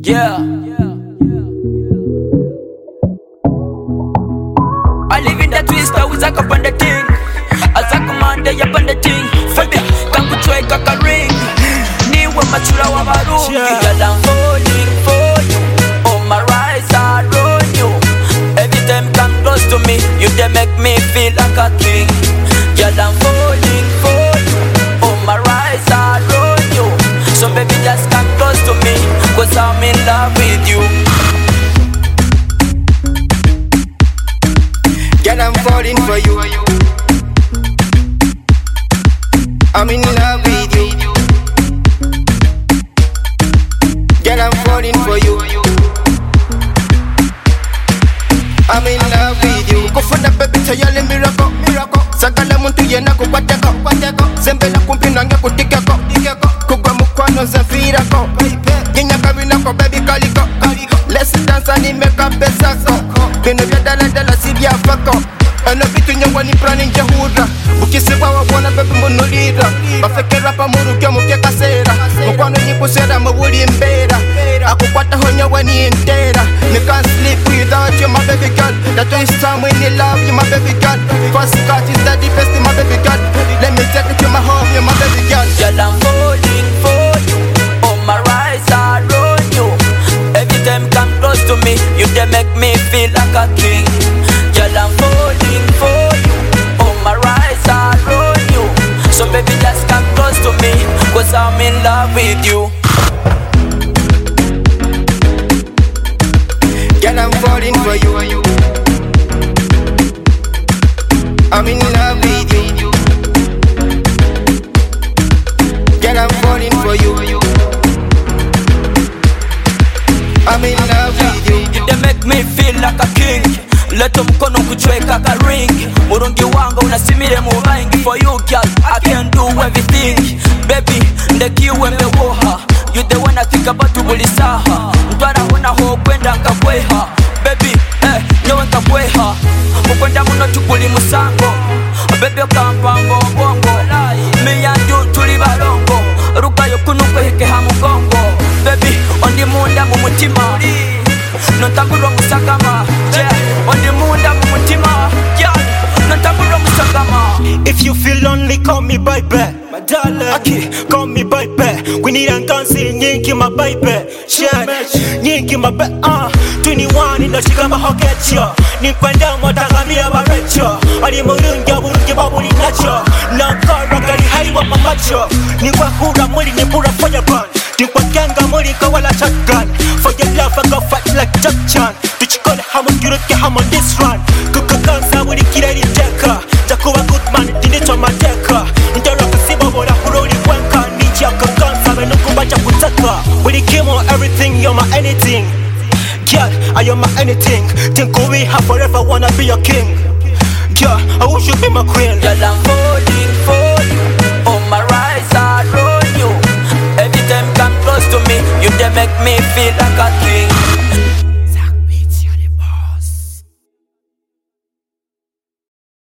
Yeah. I live in the twister with a cup on the thing. As a commander, up on the thing. Fabi, kangu chwe kaka ring. Niwe machula wa marungi. Girl, I'm falling for you. Oh, my rise are on you. Every time come close to me, you they make me feel like a king. Girl, I'm falling for you. Oh, my rise are on you. So baby, just come close to me, 'cause I'm in love with you. Girl, I'm falling for you. I'm in love with you. Girl, I'm falling for you. I'm in love with you. Go for the baby, tell you miracle, miracle. Sagala muntu yena kukwateko, kwateko. Zembela kumpina nga kutikeko, tikeko. Kugwa mukwano zafirako. Ginya kabina ko baby kaliko, kaliko. Let's dance and make up besako. Bino vya dala dala si vya fako. Ano vitu nyongwa ni prani njehura. Ukisiwa wabona baby munulira. Bafekera pa muruke muke kasera. Mukwano nyikusera mwuli mbera. Akukwata honya wani entera. Me can't sleep without you, my baby girl. That's why it's time when you love you, my baby girl. First cut is the deepest in my baby girl. Let me take you to my home, you my baby girl. Girl, I'm falling for you. Oh, my rise are on you. Every time come close to me, you they make me feel like a king. Girl, I'm falling for you. Oh, my rise are on you. So baby, just come close to me, 'cause I'm in love with you. Girl, I'm falling for you. I'm in love with you. Girl, I'm falling for you. I'm in love with you. They make me feel like a king. Leto mkono kuchweka ka ring. Murungi wanga unasimile mubangi. For you girl, I can do everything. Baby, ndekiwe mewoha. You the one I think about to bulisaha. Mtwara hona ho kwenda nkabweha. Baby, nyewe nkabweha. Mukwenda muno tukuli musango. Baby okampango bongo. Me and you tuli balongo. Rukayo kunukwe heke hamugongo. Baby, ondi munda mumutima. Nontambulwa musakama. Yeah, ondi munda mumutima. Yeah, nontambulwa musakama. If you feel lonely, call me baby. My darling, okay, call me baby. We need a dancing, nyingi my baby. Yeah, nyingi my baby. 21 in the shikama hokecho. Nikwenda matagamia barecho. Ali murungi burungi babuli nacho. Nankara kali haiwa mamacho. Nikwa hura mwili nipura fire gun. Nikwa ganga mwili kawala shotgun. For your love I go fight like Jack Chan. Tuchikole hamo yuruke hamo this run. Kukakansa mwili kireli deka. Jakuwa good man dinito madeka. Ndara kusiba bora huroli wanka. Ninja kakansa menukubacha kutaka. Wili kimo everything, you're my anything. Girl, I am my anything. Think we have forever wanna be your king. Girl, I wish you be my queen. Girl, I'm falling for